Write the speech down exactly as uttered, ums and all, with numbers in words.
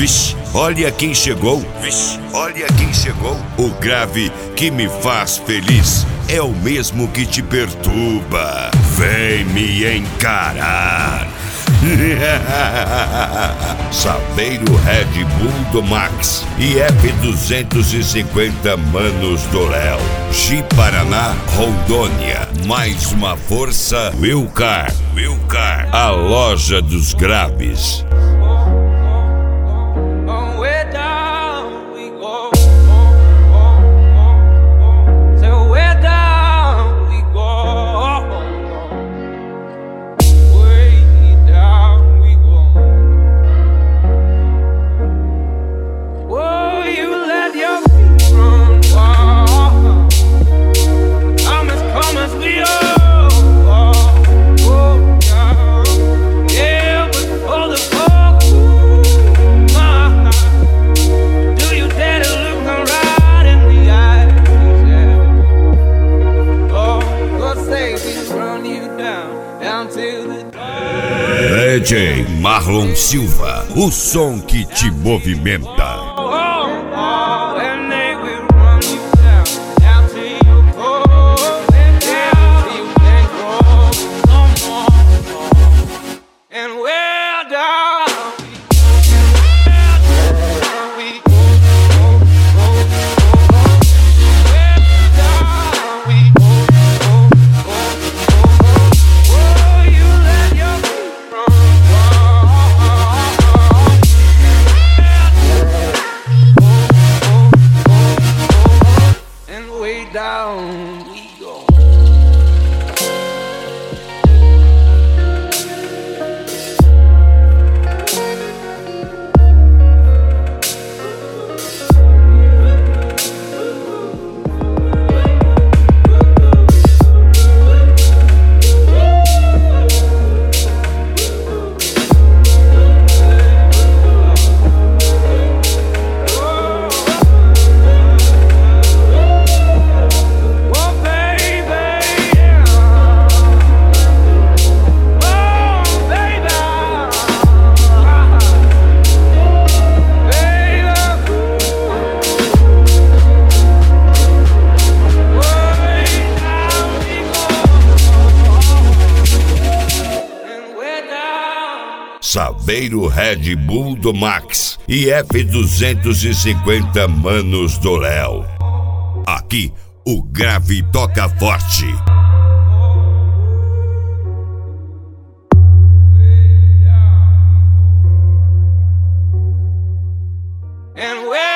Vixe, olha quem chegou. Vixe, olha quem chegou. O grave que me faz feliz é o mesmo que te perturba. Vem me encarar. Saveiro Red Bull do Max e F duzentos e cinquenta Manos do Léo. Ji Paraná, Rondônia. Mais uma força, Wilcar. Wilcar, a loja dos graves. D J Marlon Silva, o som que te movimenta. Down we go. Saveiro Red Bull do Max e F duzentos e cinquenta Manos do Léo. Aqui o grave toca forte. And where